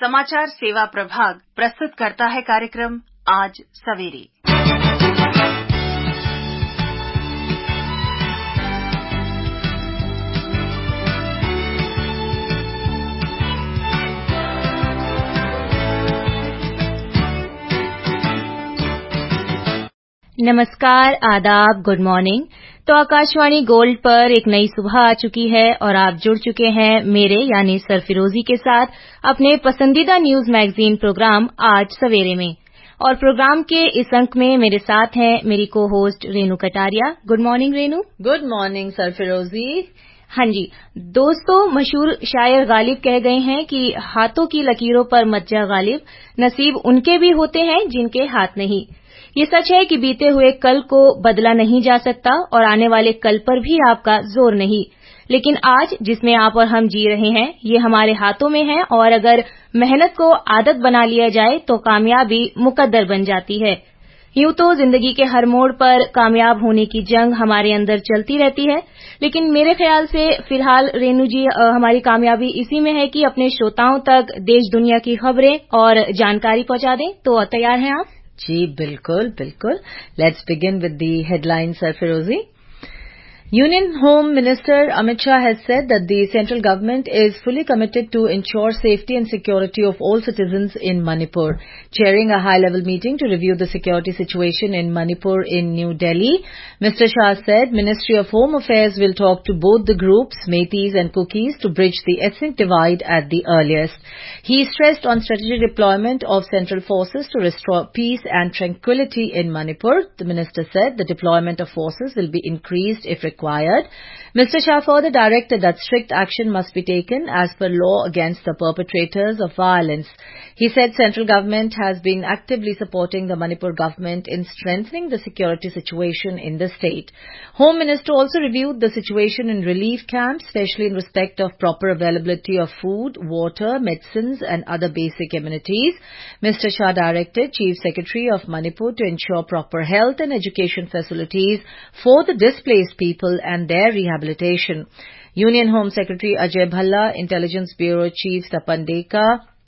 समाचार सेवा प्रभाग प्रस्तुत करता है कार्यक्रम आज सवेरे। नमस्कार, आदाब, गुड मॉर्निंग। तो आकाशवाणी गोल्ड पर एक नई सुबह आ चुकी है और आप जुड़ चुके हैं मेरे यानी सरफिरोजी के साथ अपने पसंदीदा न्यूज मैगजीन प्रोग्राम आज सवेरे में। और प्रोग्राम के इस अंक में मेरे साथ हैं मेरी को host Renu Kataria. Good morning Renu. Good morning Sarfirozi. हाँ जी दोस्तों, मशहूर शायर गालिब कह गए हैं कि हाथों की लकीरों पर मत जा गालिब, नसीब उनके भी होते हैं जिनके हाथ नहीं। ये सच है कि बीते हुए कल को बदला नहीं जा सकता और आने वाले कल पर भी आपका जोर नहीं, लेकिन आज जिसमें आप और हम जी रहे हैं ये हमारे हाथों में है और अगर मेहनत को आदत बना लिया जाए तो कामयाबी मुकद्दर बन जाती है। यूं तो जिंदगी के हर मोड़ पर कामयाब होने की जंग हमारे अंदर चलती रहती है, लेकिन मेरे ख्याल से फिलहाल रेनू जी हमारी कामयाबी इसी में है कि अपने श्रोताओं तक देश दुनिया की खबरें और जानकारी पहुंचा दें। तो तैयार हैं आप? जी बिल्कुल बिल्कुल। Let's begin with the headlines Sarfirozi. Union Home Minister Amit Shah has said that the central government is fully committed to ensure safety and security of all citizens in Manipur. Chairing a high-level meeting to review the security situation in Manipur in New Delhi, Mr. Shah said Ministry of Home Affairs will talk to both the groups, Meiteis and Kukis, to bridge the ethnic divide at the earliest. He stressed on strategic deployment of central forces to restore peace and tranquility in Manipur. The minister said the deployment of forces will be increased if required. Mr. Shah further directed that strict action must be taken as per law against the perpetrators of violence. He said central government has been actively supporting the Manipur government in strengthening the security situation in the state. Home Minister also reviewed the situation in relief camps, especially in respect of proper availability of food, water, medicines and other basic amenities. Mr. Shah directed Chief Secretary of Manipur to ensure proper health and education facilities for the displaced people and their rehabilitation. Union Home Secretary Ajay Bhalla, Intelligence Bureau Chief Tapan Deka,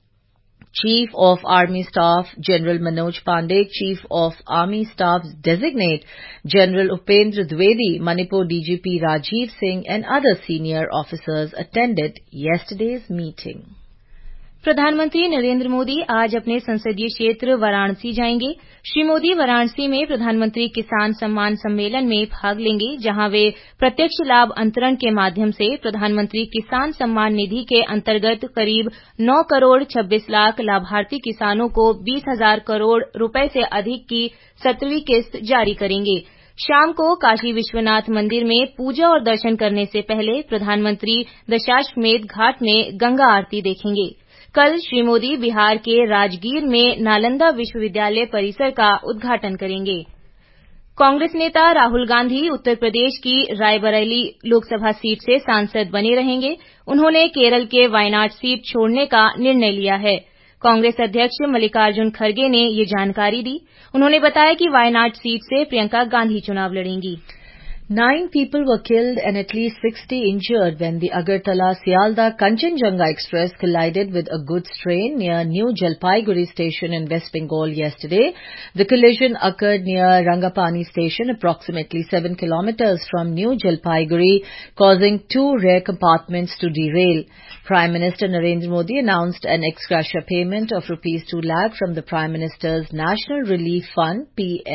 Chief of Army Staff General Manoj Pandey, Chief of Army Staff Designate General Upendra Dwivedi, Manipur DGP Rajiv Singh and other senior officers attended yesterday's meeting. प्रधानमंत्री नरेंद्र मोदी आज अपने संसदीय क्षेत्र वाराणसी जाएंगे। श्री मोदी वाराणसी में प्रधानमंत्री किसान सम्मान सम्मेलन में भाग लेंगे, जहां वे प्रत्यक्ष लाभ अंतरण के माध्यम से प्रधानमंत्री किसान सम्मान निधि के अंतर्गत करीब 9 करोड़ 26 लाख लाभार्थी किसानों को 20,000 करोड़ रुपए से अधिक की 17वीं किस्त जारी करेंगे। शाम को काशी विश्वनाथ मंदिर में पूजा और दर्शन करने से पहले प्रधानमंत्री दशाश्वमेध घाट में गंगा आरती देखेंगे। कल श्री मोदी बिहार के राजगीर में नालंदा विश्वविद्यालय परिसर का उद्घाटन करेंगे। कांग्रेस नेता राहुल गांधी उत्तर प्रदेश की रायबरेली लोकसभा सीट से सांसद बने रहेंगे। उन्होंने केरल के वायनाड सीट छोड़ने का निर्णय लिया है। कांग्रेस अध्यक्ष मल्लिकार्जुन खड़गे ने ये जानकारी दी। उन्होंने बताया कि वायनाड सीट से प्रियंका गांधी चुनाव लड़ेंगी। 9 people were killed and at least 60 injured when the Agartala-Sialdah Kanchenjunga Express collided with a goods train near New Jalpaiguri station in West Bengal yesterday. The collision occurred near Rangapani station, approximately 7 kilometers from New Jalpaiguri, causing 2 rear compartments to derail. Prime Minister Narendra Modi announced an ex gratia payment of rupees 2 lakh from the Prime Minister's National Relief Fund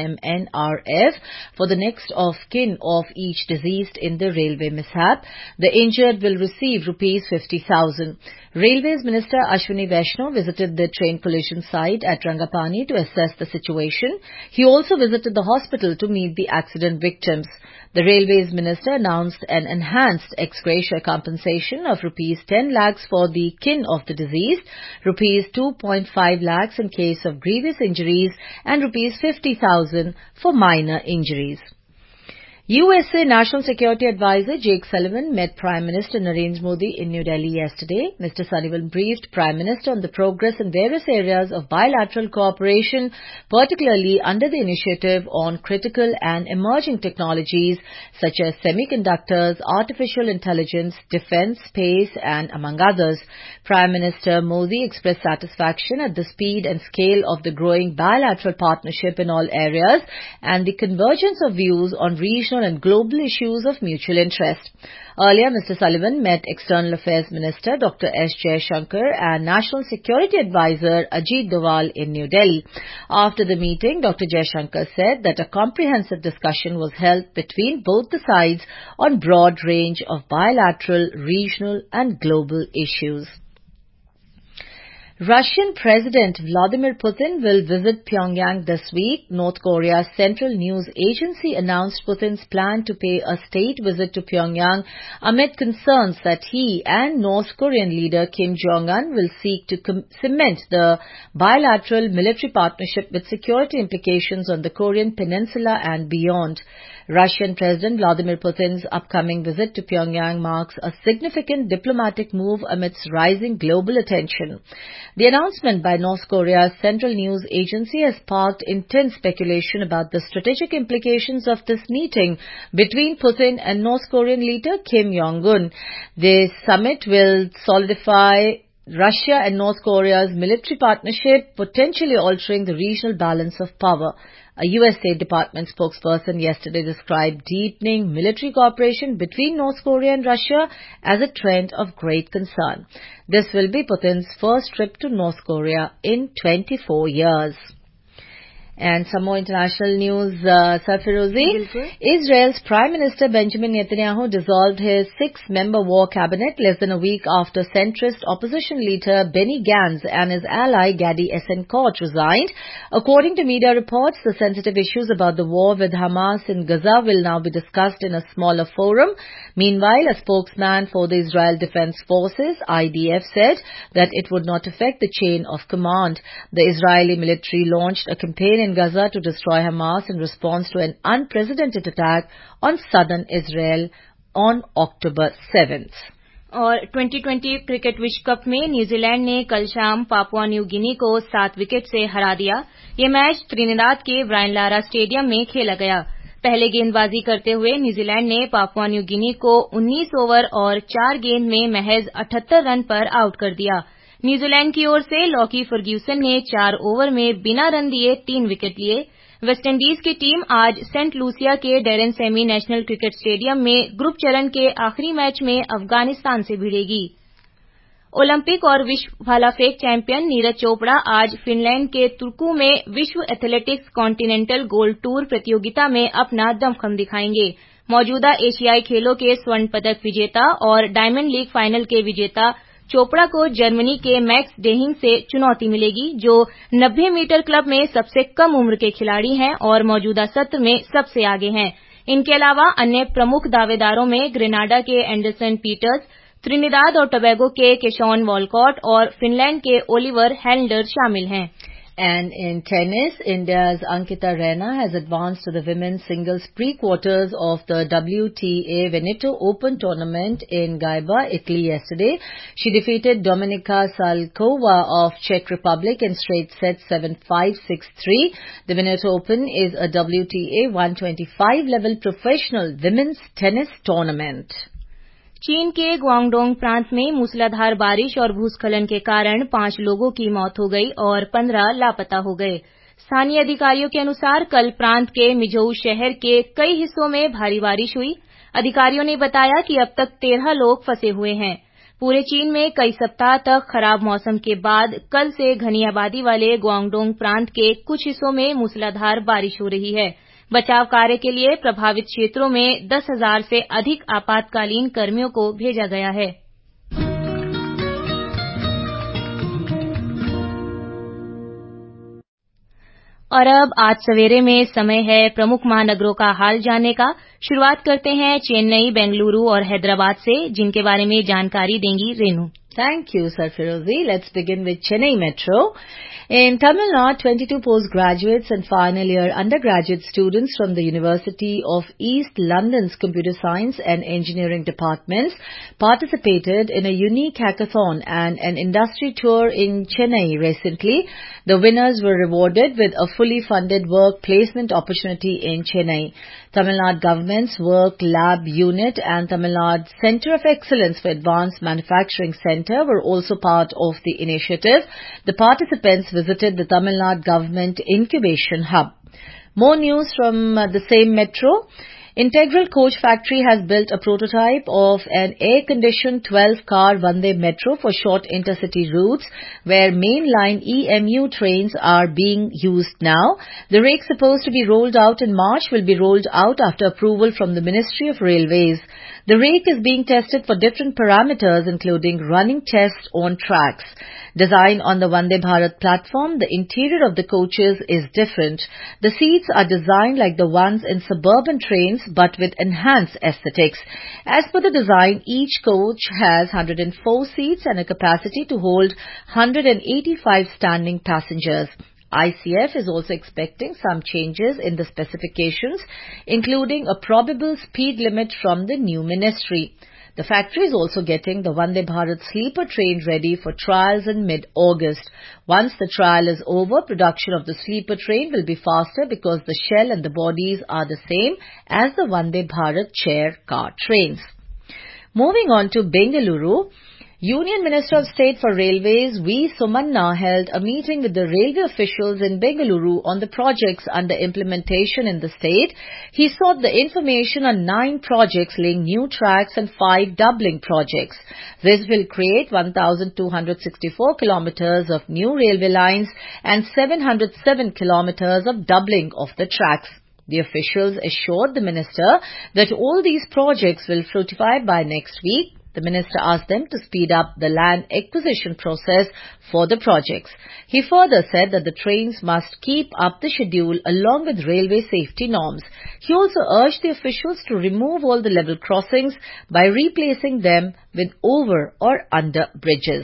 (PMNRF) for the next of kin of each deceased in the railway mishap. The injured will receive rupees 50,000. Railways Minister Ashwini Vaishnaw visited the train collision site at Rangapani to assess the situation. He also visited the hospital to meet the accident victims. The Railways Minister announced an enhanced ex gratia compensation of rupees 10 lakhs for the kin of the deceased, rupees 2.5 lakhs in case of grievous injuries, and rupees 50,000 for minor injuries. USA National Security Advisor Jake Sullivan met Prime Minister Narendra Modi in New Delhi yesterday. Mr. Sullivan briefed Prime Minister on the progress in various areas of bilateral cooperation, particularly under the initiative on critical and emerging technologies such as semiconductors, artificial intelligence, defense, space, and among others. Prime Minister Modi expressed satisfaction at the speed and scale of the growing bilateral partnership in all areas and the convergence of views on regional and global issues of mutual interest. Earlier, Mr. Sullivan met External Affairs Minister Dr. S. Jaishankar and National Security Advisor Ajit Doval in New Delhi. After the meeting, Dr. Jaishankar said that a comprehensive discussion was held between both the sides on broad range of bilateral, regional and global issues. Russian President Vladimir Putin will visit Pyongyang this week. North Korea's Central News Agency announced Putin's plan to pay a state visit to Pyongyang amid concerns that he and North Korean leader Kim Jong-un will seek to cement the bilateral military partnership with security implications on the Korean peninsula and beyond. Russian President Vladimir Putin's upcoming visit to Pyongyang marks a significant diplomatic move amidst rising global attention. The announcement by North Korea's Central News Agency has sparked intense speculation about the strategic implications of this meeting between Putin and North Korean leader Kim Jong-un. This summit will solidify Russia and North Korea's military partnership, potentially altering the regional balance of power. A U.S. State Department spokesperson yesterday described deepening military cooperation between North Korea and Russia as a trend of great concern. This will be Putin's first trip to North Korea in 24 years. And some more international news, Sarfirozi. Israel's Prime Minister Benjamin Netanyahu dissolved his 6-member war cabinet less than a week after centrist opposition leader Benny Gantz and his ally Gadi Eisenkot resigned. According to media reports, the sensitive issues about the war with Hamas in Gaza will now be discussed in a smaller forum. Meanwhile, a spokesman for the Israel Defense Forces, IDF, said that it would not affect the chain of command. The Israeli military launched a campaign in Gaza to destroy Hamas in response to an unprecedented attack on southern Israel on October 7th. और 2020 cricket विश्व cup में New Zealand ने कल शाम Papua New Guinea को 7 wicket से हरा दिया। ये मैच त्रिनिदाद के ब्रायन लारा स्टेडियम में खेला गया। पहले गेंदबाजी करते हुए न्यूजीलैंड ने पापुआ न्यू गिनी को 19 ओवर और 4 गेंद में महज 78 रन पर आउट कर दिया। न्यूजीलैंड की ओर से लॉकी फर्ग्यूसन ने 4 ओवर में बिना रन दिए 3 विकेट लिए। वेस्टइंडीज की टीम आज सेंट लूसिया के Daren Sammy national cricket stadium में ग्रुप चरण के आखिरी मैच में अफगानिस्तान से भिड़ेगी। ओलंपिक और विश्व भाला फेंक चैंपियन नीरज चोपड़ा आज फिनलैंड के तुर्कू में विश्व एथलेटिक्स कॉन्टिनेंटल गोल्ड टूर प्रतियोगिता में अपना दमखम दिखाएंगे। मौजूदा एशियाई खेलों के स्वर्ण पदक विजेता और डायमंड लीग फाइनल के विजेता चोपड़ा को जर्मनी के मैक्स डेहिंग से चुनौती मिलेगी, जो 90 मीटर क्लब में सबसे कम उम्र के खिलाड़ी हैं और मौजूदा सत्र में सबसे आगे हैं। इनके अलावा अन्य प्रमुख दावेदारों में ग्रेनाडा के एंडरसन पीटर्स, त्रिनिदाद और टोबैगो के केशॉन वॉलकॉट और फिनलैंड के ओलिवर हेल्डर शामिल हैं। And in tennis, India's Ankita Raina has advanced to the women's singles pre-quarters of the WTA Veneto Open tournament in Gaiba, Italy yesterday. She defeated Dominika Salkova of Czech Republic in straight sets 7-5, 6-3. The Veneto Open is a WTA 125 level professional women's tennis tournament. चीन के ग्वांगडोंग प्रांत में मूसलाधार बारिश और भूस्खलन के कारण 5 लोगों की मौत हो गई और 15 लापता हो गए। स्थानीय अधिकारियों के अनुसार कल प्रांत के मिझोउ शहर के कई हिस्सों में भारी बारिश हुई। अधिकारियों ने बताया कि अब तक 13 लोग फंसे हुए हैं। पूरे चीन में कई सप्ताह तक खराब मौसम के बाद कल से घनी आबादी वाले ग्वांगडोंग प्रांत के कुछ हिस्सों में मूसलाधार बारिश हो रही है। बचाव कार्य के लिए प्रभावित क्षेत्रों में 10,000 से अधिक आपातकालीन कर्मियों को भेजा गया है। और अब आज सवेरे में समय है प्रमुख महानगरों का हाल जानने का। शुरुआत करते हैं चेन्नई, बेंगलुरु और हैदराबाद से, जिनके बारे में जानकारी देंगी Renu. Thank you, Sarfirozi. Let's begin with Chennai Metro. In Tamil Nadu, 22 postgraduates and final year undergraduate students from the University of East London's Computer Science and Engineering departments participated in a unique hackathon and an industry tour in Chennai recently. The winners were rewarded with a fully funded work placement opportunity in Chennai. Tamil Nadu government's Work Lab Unit and Tamil Nadu Centre of Excellence for Advanced Manufacturing Centre were also part of the initiative. The participants visited the Tamil Nadu Government Incubation Hub. More news from the same metro. Integral Coach Factory has built a prototype of an air-conditioned 12-car Vande Metro for short intercity routes where mainline EMU trains are being used now. The rake supposed to be rolled out in March will be rolled out after approval from the Ministry of Railways. The rake is being tested for different parameters including running tests on tracks. Designed on the Vande Bharat platform, the interior of the coaches is different. The seats are designed like the ones in suburban trains but with enhanced aesthetics. As per the design, each coach has 104 seats and a capacity to hold 185 standing passengers. ICF is also expecting some changes in the specifications, including a probable speed limit from the new ministry. The factory is also getting the Vande Bharat sleeper train ready for trials in mid-August. Once the trial is over, production of the sleeper train will be faster because the shell and the bodies are the same as the Vande Bharat chair car trains. Moving on to Bengaluru, Union Minister of State for Railways V. Somanna held a meeting with the railway officials in Bengaluru on the projects under implementation in the state. He sought the information on 9 projects laying new tracks and 5 doubling projects. This will create 1,264 kilometers of new railway lines and 707 kilometers of doubling of the tracks. The officials assured the minister that all these projects will fructify by next week. The minister asked them to speed up the land acquisition process for the projects. He further said that the trains must keep up the schedule along with railway safety norms. He also urged the officials to remove all the level crossings by replacing them with over or under bridges.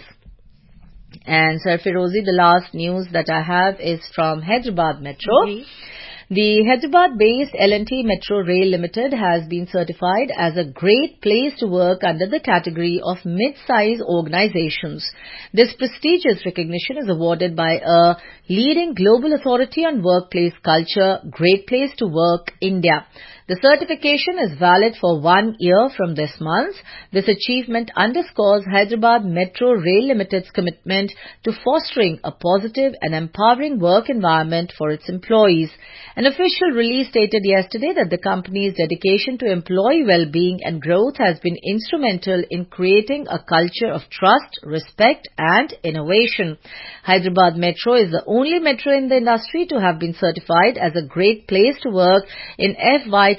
And Sarfirozi, the last news that I have is from Hyderabad Metro. Mm-hmm. The Hyderabad-based L&T Metro Rail Limited has been certified as a great place to work under the category of mid-size organizations. This prestigious recognition is awarded by a leading global authority on workplace culture, Great Place to Work, India. The certification is valid for 1 year from this month. This achievement underscores Hyderabad Metro Rail Limited's commitment to fostering a positive and empowering work environment for its employees. An official release stated yesterday that the company's dedication to employee well-being and growth has been instrumental in creating a culture of trust, respect and innovation. Hyderabad Metro is the only metro in the industry to have been certified as a great place to work in FY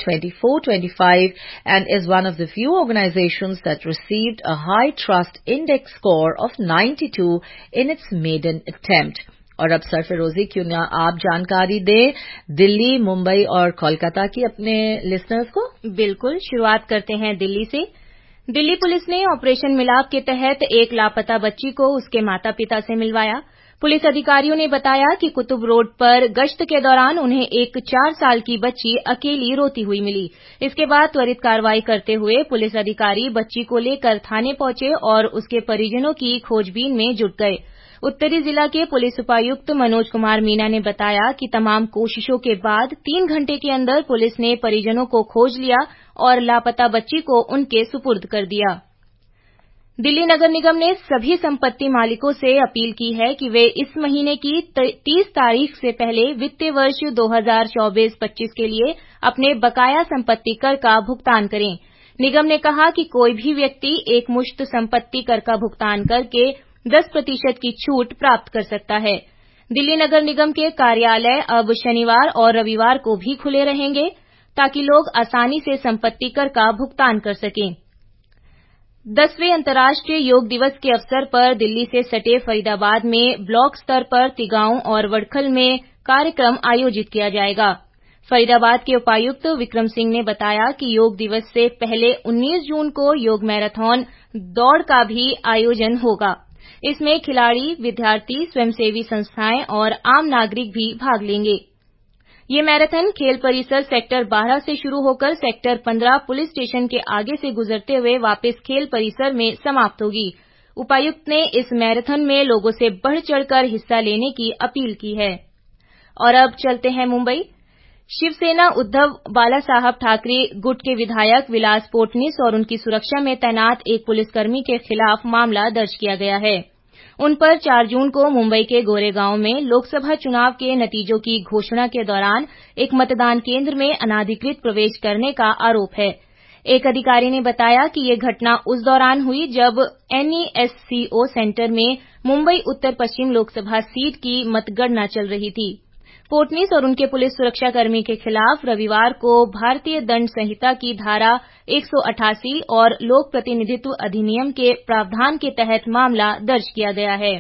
24-25 and is one of the few organizations that received a high trust index score of 92 in its maiden attempt. और अब सरफरोजी क्यों ना आप जानकारी दें दिल्ली, मुंबई और कोलकाता की अपने लिसनर्स को? बिल्कुल, शुरुआत करते हैं दिल्ली से। दिल्ली पुलिस ने ऑपरेशन मिलाप के तहत एक लापता बच्ची को उसके माता-पिता से मिलवाया। पुलिस अधिकारियों ने बताया कि कुतुब रोड पर गश्त के दौरान उन्हें एक 4 साल की बच्ची अकेली रोती हुई मिली। इसके बाद त्वरित कार्रवाई करते हुए पुलिस अधिकारी बच्ची को लेकर थाने पहुंचे और उसके परिजनों की खोजबीन में जुट गए। उत्तरी जिला के पुलिस उपायुक्त मनोज कुमार मीना ने बताया कि तमाम कोशिशों के बाद 3 घंटे के अंदर पुलिस ने परिजनों को खोज लिया और लापता बच्ची को उनके सुपुर्द कर दिया। दिल्ली नगर निगम ने सभी संपत्ति मालिकों से अपील की है कि वे इस महीने की 30 तारीख से पहले वित्तीय वर्ष 2024-25 के लिए अपने बकाया संपत्ति कर का भुगतान करें। निगम ने कहा कि कोई भी व्यक्ति एक मुश्त संपत्ति कर का भुगतान करके 10% की छूट प्राप्त कर सकता है। दिल्ली नगर निगम के कार्यालय अब शनिवार और रविवार को भी खुले रहेंगे ताकि लोग आसानी से संपत्ति कर का भुगतान कर सकें। 10वें अंतर्राष्ट्रीय योग दिवस के अवसर पर दिल्ली से सटे फरीदाबाद में ब्लॉक स्तर पर तिगांव और वडखल में कार्यक्रम आयोजित किया जाएगा। फरीदाबाद के उपायुक्त विक्रम सिंह ने बताया कि योग दिवस से पहले 19 जून को योग मैराथन दौड़ का भी आयोजन होगा। इसमें खिलाड़ी, विद्यार्थी, स्वयंसेवी संस्थाएं और आम नागरिक भी भाग लेंगे। ये मैराथन खेल परिसर सेक्टर 12 से शुरू होकर सेक्टर 15 पुलिस स्टेशन के आगे से गुजरते हुए वापस खेल परिसर में समाप्त होगी। उपायुक्त ने इस मैराथन में लोगों से बढ़ चढ़कर हिस्सा लेने की अपील की है। और अब चलते हैं मुंबई। शिवसेना उद्धव बालासाहब ठाकरे गुट के विधायक विलास पोटनीस और उनकी सुरक्षा में तैनात एक पुलिसकर्मी के खिलाफ मामला दर्ज किया गया है। उन पर 4 जून को मुंबई के गोरेगांव में लोकसभा चुनाव के नतीजों की घोषणा के दौरान एक मतदान केंद्र में अनाधिकृत प्रवेश करने का आरोप है। एक अधिकारी ने बताया कि ये घटना उस दौरान हुई जब NESCO सेंटर में मुंबई उत्तर पश्चिम लोकसभा सीट की मतगणना चल रही थी। पोटनीस और उनके पुलिस सुरक्षाकर्मी के खिलाफ रविवार को भारतीय दंड संहिता की धारा 188 और लोक प्रतिनिधित्व अधिनियम के प्रावधान के तहत मामला दर्ज किया गया है।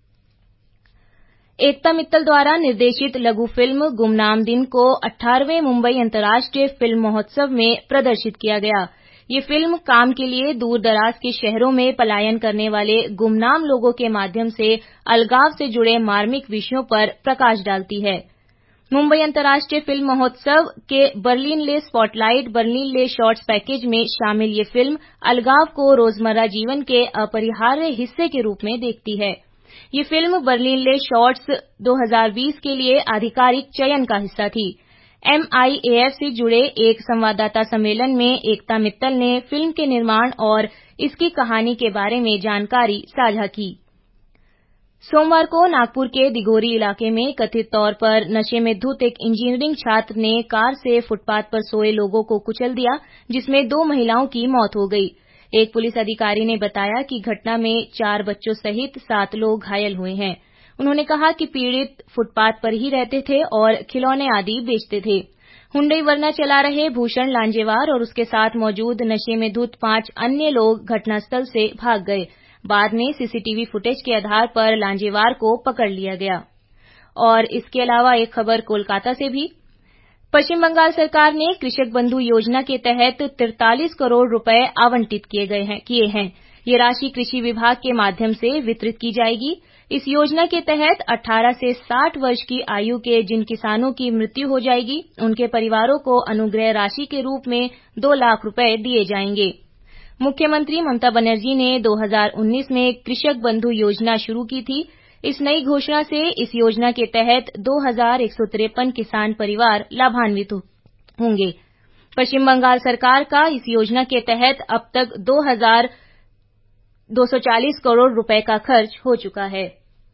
एकता मित्तल द्वारा निर्देशित लघु फिल्म गुमनाम दिन को 18वें मुंबई अंतर्राष्ट्रीय फिल्म महोत्सव में प्रदर्शित किया गया। ये फिल्म काम के लिए दूर दराज के शहरों में पलायन करने वाले गुमनाम लोगों के माध्यम से अलगाव से जुड़े मार्मिक विषयों पर प्रकाश डालती है। मुंबई अंतर्राष्ट्रीय फिल्म महोत्सव के Berlinale spotlight Berlinale shorts package में शामिल ये फिल्म अलगाव को रोजमर्रा जीवन के अपरिहार्य हिस्से के रूप में देखती है। ये फिल्म बर्लिन ले शॉर्ट्स 2020 के लिए आधिकारिक चयन का हिस्सा थी। MIAF से जुड़े एक संवाददाता सम्मेलन में एकता मित्तल ने फिल्म के निर्माण और इसकी कहानी के बारे में जानकारी साझा की। सोमवार को नागपुर के दिघोरी इलाके में कथित तौर पर नशे में धुत एक इंजीनियरिंग छात्र ने कार से फुटपाथ पर सोए लोगों को कुचल दिया, जिसमें 2 महिलाओं की मौत हो गई। एक पुलिस अधिकारी ने बताया कि घटना में 4 बच्चों सहित 7 लोग घायल हुए हैं। उन्होंने कहा कि पीड़ित फुटपाथ पर ही रहते थे और खिलौने आदि बेचते थे। हुंडई वर्ना चला रहे भूषण लांजेवार और उसके साथ मौजूद नशे में धुत 5 अन्य लोग घटनास्थल से भाग गए। बाद में सीसीटीवी फुटेज के आधार पर लांजेवार को पकड़ लिया गया। और इसके अलावा एक खबर कोलकाता से भी। पश्चिम बंगाल सरकार ने कृषक बंधु योजना के तहत 43 करोड़ रुपए आवंटित किए हैं। ये राशि कृषि विभाग के माध्यम से वितरित की जाएगी। इस योजना के तहत 18 से 60 वर्ष की आयु के जिन किसानों की मृत्यु हो जाएगी, उनके परिवारों को अनुग्रह राशि के रूप में 2 लाख रुपए दिए जाएंगे। मुख्यमंत्री ममता बनर्जी ने 2019 में कृषक बंधु योजना शुरू की थी। इस नई घोषणा से इस योजना के तहत 2153 किसान परिवार लाभान्वित होंगे। पश्चिम बंगाल सरकार का इस योजना के तहत अब तक 2240 करोड़ रुपए का खर्च हो चुका है।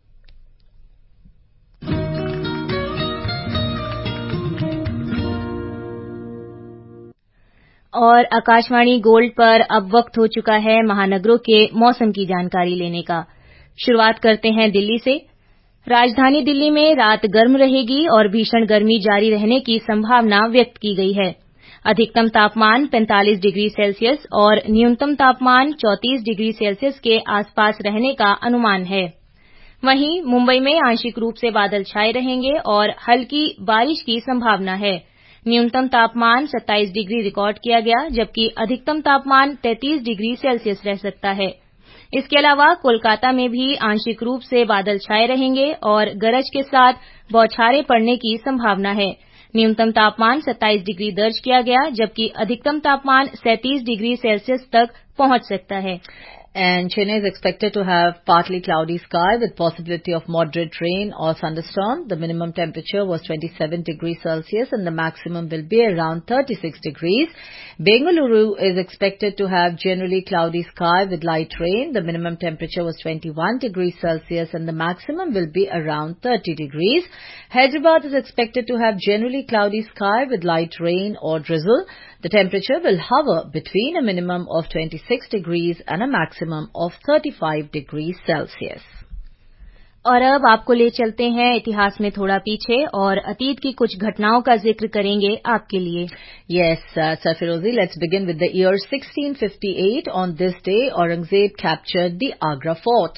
और आकाशवाणी गोल्ड पर अब वक्त हो चुका है महानगरों के मौसम की जानकारी लेने का। शुरुआत करते हैं दिल्ली से। राजधानी दिल्ली में रात गर्म रहेगी और भीषण गर्मी जारी रहने की संभावना व्यक्त की गई है। अधिकतम तापमान 45 डिग्री सेल्सियस और न्यूनतम तापमान 34 डिग्री सेल्सियस के आसपास रहने का अनुमान है। वहीं मुंबई में आंशिक रूप से बादल छाए रहेंगे और हल्की बारिश की संभावना है। न्यूनतम तापमान 27 डिग्री रिकॉर्ड किया गया, जबकि अधिकतम तापमान 33 डिग्री सेल्सियस रह सकता है। इसके अलावा कोलकाता में भी आंशिक रूप से बादल छाए रहेंगे और गरज के साथ बौछारें पड़ने की संभावना है। न्यूनतम तापमान 27 डिग्री दर्ज किया गया, जबकि अधिकतम तापमान 37 डिग्री सेल्सियस तक पहुंच सकता है। And Chennai is expected to have partly cloudy sky with possibility of moderate rain or thunderstorm. The minimum temperature was 27 degrees Celsius and the maximum will be around 36 degrees. Bengaluru is expected to have generally cloudy sky with light rain. The minimum temperature was 21 degrees Celsius and the maximum will be around 30 degrees. Hyderabad is expected to have generally cloudy sky with light rain or drizzle. The temperature will hover between a minimum of 26 degrees and a maximum of 35 degrees Celsius. और अब आपको ले चलते हैं इतिहास में थोड़ा पीछे और अतीत की कुछ घटनाओं का जिक्र करेंगे आपके लिए। Yes, Sir Firozi, let's begin with the year 1658. On this day, Aurangzeb captured the Agra fort.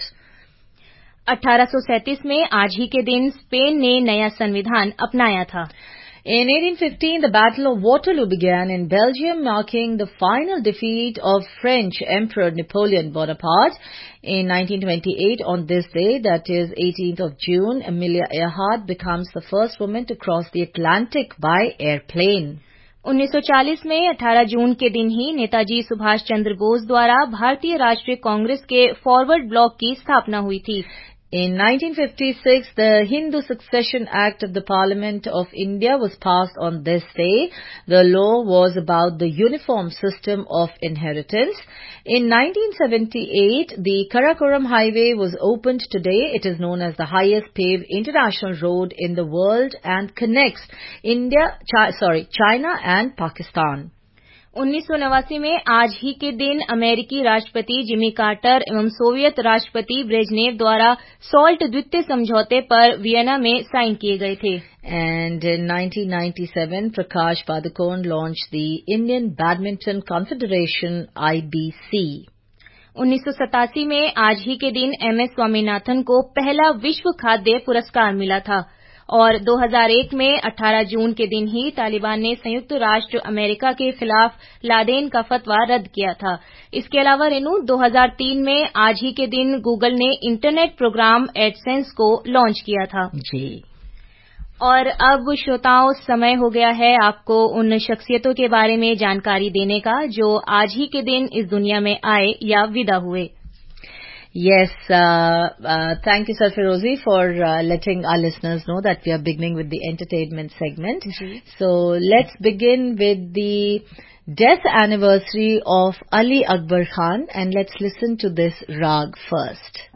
1837 में आज ही के दिन स्पेन ने नया संविधान अपनाया था। In 1815, the Battle of Waterloo began in Belgium, marking the final defeat of French Emperor Napoleon Bonaparte. In 1928, on this day, that is 18th of June, Amelia Earhart becomes the first woman to cross the Atlantic by airplane. 1940 में 18 जून के दिन ही नेताजी सुभाष चंद्र बोस द्वारा भारतीय राष्ट्रीय कांग्रेस के forward block की स्थापना हुई थी. In 1956, the Hindu Succession Act of the Parliament of India was passed on this day. The law was about the uniform system of inheritance. In 1978, the Karakoram Highway was opened today. It is known as the highest paved international road in the world and connects China and Pakistan. 1989 में आज ही के दिन अमेरिकी राष्ट्रपति Jimmy Carter एवं Soviet राष्ट्रपति Brezhnev द्वारा SALT द्वितीय समझौते पर वियना में साइन किए गए थे. And in 1997, Prakash Padukone launched the Indian Badminton Confederation (IBC). 1987 में आज ही के दिन MS स्वामीनाथन को पहला विश्व खाद्य पुरस्कार मिला था और 2001 में 18 जून के दिन ही तालिबान ने संयुक्त राष्ट्र अमेरिका के खिलाफ लादेन का फतवा रद्द किया था. इसके अलावा रेनू 2003 में आज ही के दिन गूगल ने इंटरनेट प्रोग्राम एडसेंस को लॉन्च किया था. जी. और अब श्रोताओं, समय हो गया है आपको उन शख्सियतों के बारे में जानकारी देने का जो आज ही के दिन इस दुनिया में आए या विदा हुए. Yes, thank you, Sarfarozi, for letting our listeners know that we are beginning with the entertainment segment. So let's begin with the death anniversary of Ali Akbar Khan, and let's listen to this rag first.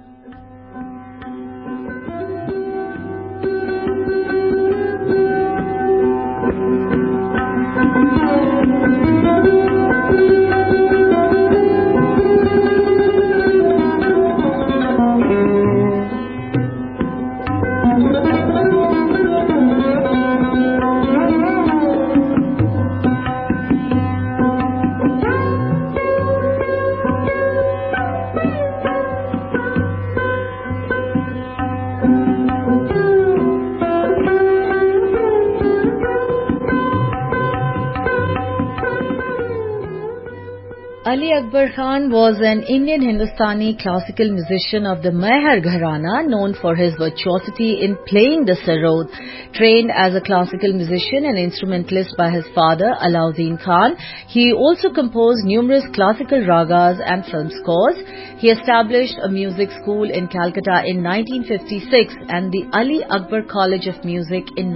Ali Akbar Khan was an Indian Hindustani classical musician of the Mehar Gharana, known for his virtuosity in playing the sarod. Trained as a classical musician and instrumentalist by his father, Alauddin Khan, he also composed numerous classical ragas and film scores. He established a music school in Calcutta in 1956 and the Ali Akbar College of Music in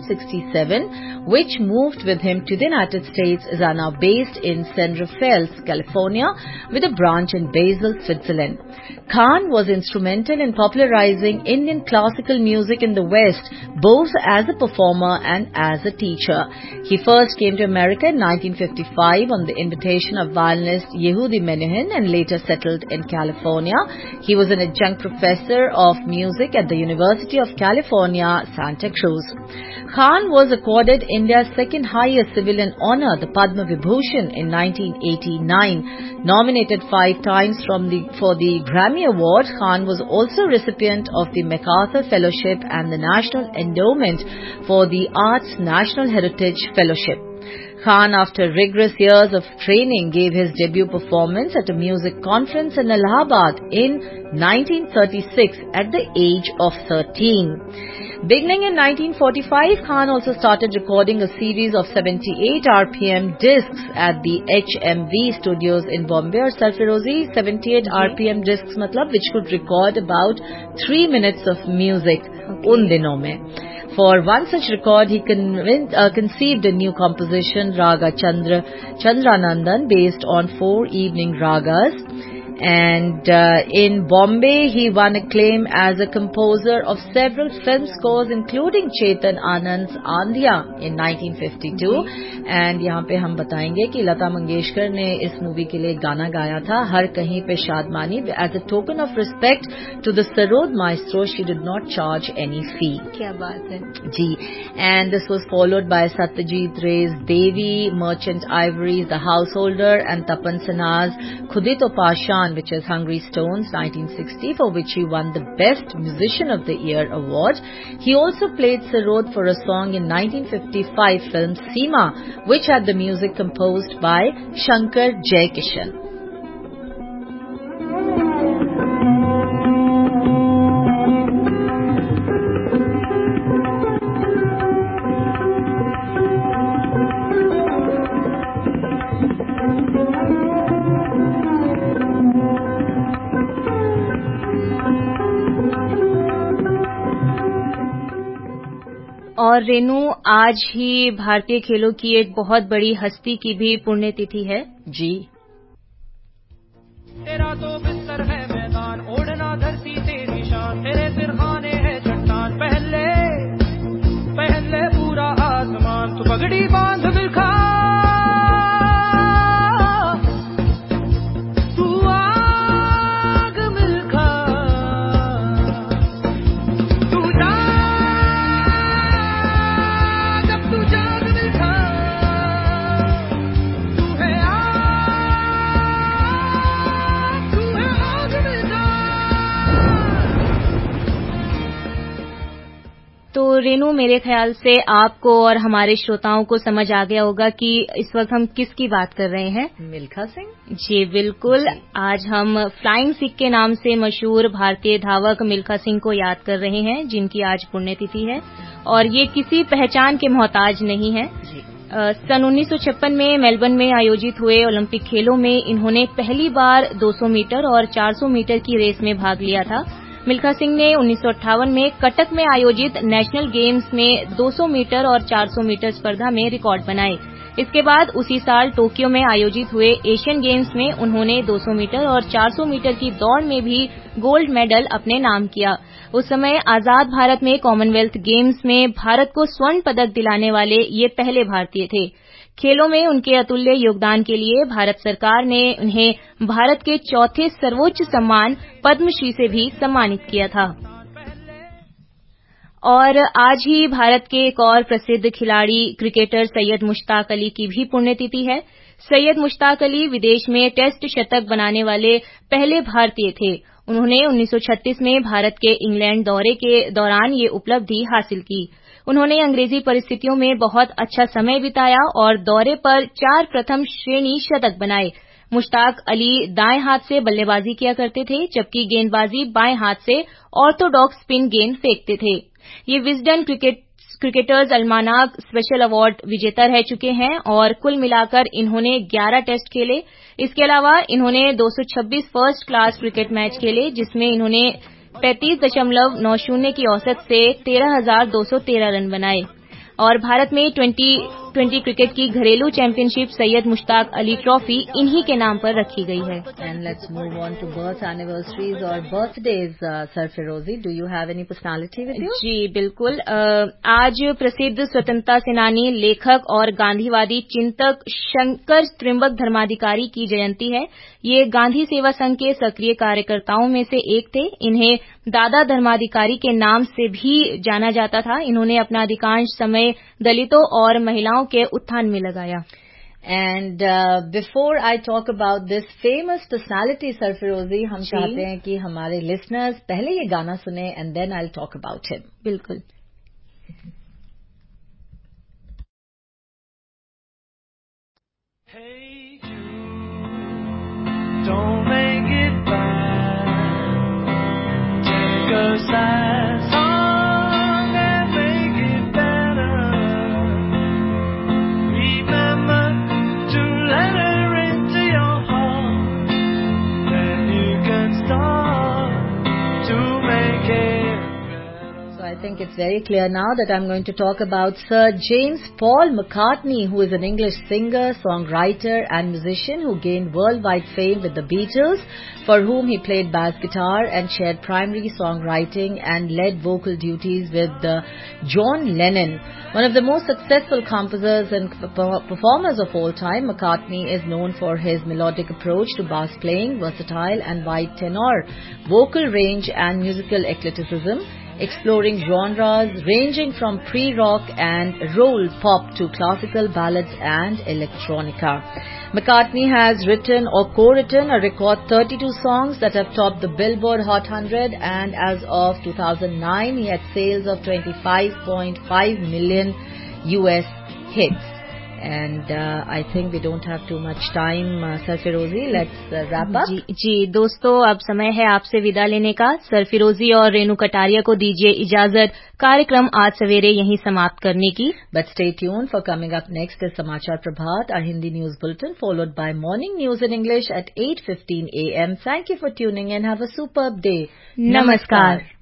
1967, which moved with him to the United States, is now based in San Rafael, California, with a branch in Basel, Switzerland. Khan was instrumental in popularizing Indian classical music in the West, both as a performer and as a teacher. He first came to America in 1955 on the invitation of violinist Yehudi Menuhin and later settled in California. He was an adjunct professor of music at the University of California, Santa Cruz. Khan was accorded India's second highest civilian honor, the Padma Vibhushan, in 1989. Nominated 5 times for the Grammy Award, Khan was also recipient of the MacArthur Fellowship and the National Endowment for the Arts National Heritage Fellowship. Khan, after rigorous years of training, gave his debut performance at a music conference in Allahabad in 1936 at the age of 13. Beginning in 1945, Khan also started recording a series of 78 RPM discs at the HMV studios in Bombay. Or Sarfarozi, 78 RPM discs matlab which could record about 3 minutes of music un dinon mein. For one such record, he conceived a new composition, Raga Chandranandan, based on 4 evening ragas. And in Bombay, he won acclaim as a composer of several film scores, including Chetan Anand's Andhiya in 1952. And यहाँ पे हम बताएंगे कि लता मंगेशकर ने इस movie के लिए गाना गाया था, हर कहीं पे शादमानी. As a token of respect to the Sarod maestro, she did not charge any fee. क्या बात है जी. And this was followed by Satyajit Ray's Devi, Merchant Ivory's The Householder, and Tapan Sinha's Khudi To Pashan Rahman, which is Hungry Stones 1960, for which he won the Best Musician of the Year award. He also played sarod for a song in 1955 film Seema, which had the music composed by Shankar Jaikishan. और रेनू, आज ही भारतीय खेलों की एक बहुत बड़ी हस्ती की भी पुण्यतिथि है। जी। तेरा तो बिस्तर है मैदान, ओढ़ना धरती तेरी शान, तेरे सिरहाने है चट्टान, पहले पहले पूरा आसमान, तू पगड़ी बांध बिखा, तू आग मिलखा, तू जाग मिलखा, तू है आग मिलखा। तो रेनू, मेरे ख्याल से आपको और हमारे श्रोताओं को समझ आ गया होगा कि इस वक्त हम किसकी बात कर रहे हैं। मिल्खा सिंह जी बिल्कुल। आज हम फ्लाइंग सिख के नाम से मशहूर भारतीय धावक मिल्खा सिंह को याद कर रहे हैं, जिनकी आज पुण्यतिथि है और ये किसी पहचान के मोहताज नहीं है। सन 1956 में मेलबर्न में आयोजित हुए ओलंपिक खेलों में इन्होंने पहली बार 200 मीटर और 400 मीटर की रेस में भाग लिया था। मिल्खा सिंह ने 1958 में कटक में आयोजित नेशनल गेम्स में 200 मीटर और 400 मीटर स्पर्धा में रिकॉर्ड बनाए। इसके बाद उसी साल टोक्यो में आयोजित हुए एशियन गेम्स में उन्होंने 200 मीटर और 400 मीटर की दौड़ में भी गोल्ड मेडल अपने नाम किया। उस समय आजाद भारत में कॉमनवेल्थ गेम्स में भारत को स्वर्ण पदक दिलाने वाले ये पहले भारतीय थे। खेलों में उनके अतुल्य योगदान के लिए भारत सरकार ने उन्हें भारत के चौथे सर्वोच्च सम्मान पद्मश्री से भी सम्मानित किया था। और आज ही भारत के एक और प्रसिद्ध खिलाड़ी क्रिकेटर सैयद मुश्ताक अली की भी पुण्यतिथि है। सैयद मुश्ताक अली विदेश में टेस्ट शतक बनाने वाले पहले भारतीय थे। उन्होंने 1936 में भारत के इंग्लैंड दौरे के दौरान ये उपलब्धि हासिल की। उन्होंने अंग्रेजी परिस्थितियों में बहुत अच्छा समय बिताया और दौरे पर 4 प्रथम श्रेणी शतक बनाए। मुश्ताक अली दाएं हाथ से बल्लेबाजी किया करते थे, जबकि गेंदबाजी बाएं हाथ से ऑर्थोडॉक्स स्पिन गेंद फेंकते थे। ये Wisden cricketers almanack special award विजेता रह चुके हैं और कुल मिलाकर इन्होंने 11 टेस्ट खेले। इसके अलावा इन्होंने 226 फर्स्ट क्लास क्रिकेट मैच खेले, जिसमें इन्होंने 35.90 की औसत से 13,213 रन बनाए। और भारत में 2020 क्रिकेट की घरेलू चैंपियनशिप सैयद मुश्ताक अली ट्रॉफी इन्हीं के नाम पर रखी गई है। And let's move on to birth anniversaries और birthdays. Sarfirozi, do you have any personality with you? जी बिल्कुल। आज प्रसिद्ध स्वतंत्रता सेनानी, लेखक और गांधीवादी चिंतक शंकर त्रिम्बक धर्माधिकारी की जयंती है। ये गांधी सेवा संघ के सक्रिय कार्यकर्ताओं में से एक थे। इन्हें दादा धर्माधिकारी के नाम से भी जाना जाता था। इन्होंने अपना अधिकांश समय दलितों और महिलाओं के उत्थान में लगाया। And before I talk about this famous personality, Sarfirozi, हम चाहते हैं कि हमारे लिसनर्स पहले ये गाना सुने and then I will talk about him. बिल्कुल। Hey Jude, don't make it bad. Take a sad song and make it better. Remember to let her into your heart. Then you can start to make it better. So I think it's very clear now that I'm going to talk about Sir James Paul McCartney, who is an English singer, songwriter and musician who gained worldwide fame with the Beatles, for whom he played bass guitar and shared primary songwriting and led vocal duties with John Lennon. One of the most successful composers and performers of all time, McCartney is known for his melodic approach to bass playing, versatile and wide tenor vocal range and musical eclecticism, exploring genres ranging from pre-rock and roll pop to classical ballads and electronica. McCartney has written or co-written a record 32 songs that have topped the Billboard Hot 100, and as of 2009, he had sales of 25.5 million US hits. And I think we don't have too much time, Sarfirozi. Let's wrap up. जी दोस्तों, अब समय है आपसे विदा लेने का। सरफिरोजी और रेणु कटारिया को दीजिए इजाजत कार्यक्रम आज सवेरे यहीं समाप्त करने की। But stay tuned for coming up next is Samachar Prabhat, our Hindi news bulletin, followed by morning news in English at 8:15 a.m. Thank you for tuning in. Have a superb day. नमस्कार।